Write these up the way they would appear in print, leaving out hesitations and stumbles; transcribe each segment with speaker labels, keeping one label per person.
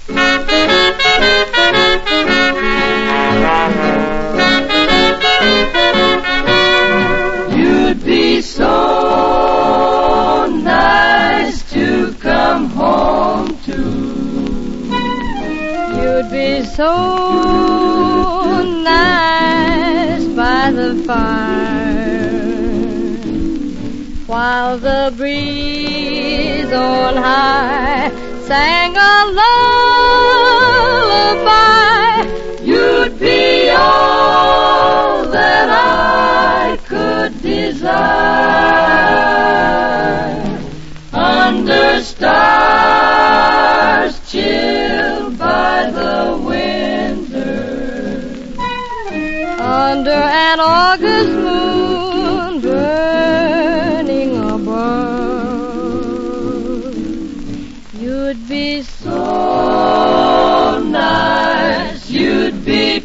Speaker 1: You'd be so nice to come home to.
Speaker 2: You'd be so nice by the fire, while the breeze on high sang a lullaby.
Speaker 1: You'd be all that I could desire, under stars chilled by the winter,
Speaker 2: under an August moon burning above. You'd be
Speaker 1: so nice, you'd be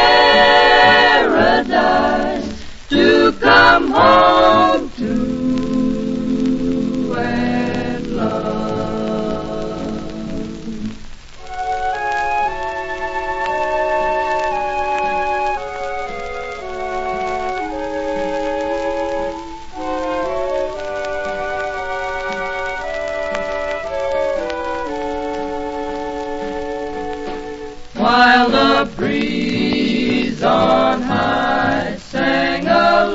Speaker 1: paradise to come home to and love. While the breeze on high sang a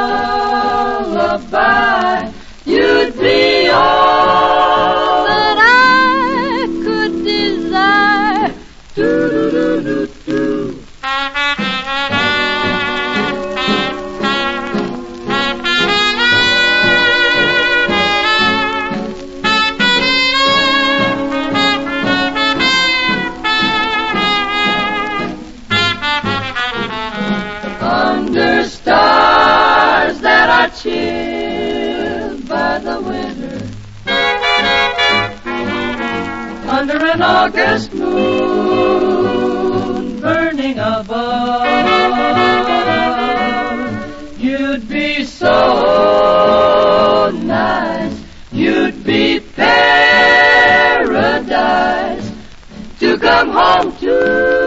Speaker 1: lullaby, you'd be all
Speaker 2: that I could desire.
Speaker 1: Do-do-do-do-do. Under stars that are chilled by the winter, under an August moon burning above, you'd be so nice, you'd be paradise to come home to.